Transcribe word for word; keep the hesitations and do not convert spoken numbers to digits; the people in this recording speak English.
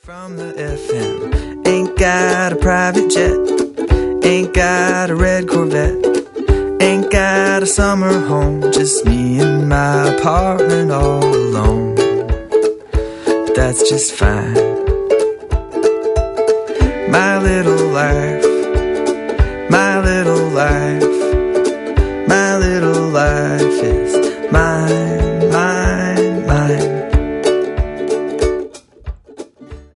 From the F M, ain't got a private jet, ain't got a red Corvette, ain't got a summer home, just me and my apartment all alone. But that's just fine. My little life, my little life, my little life is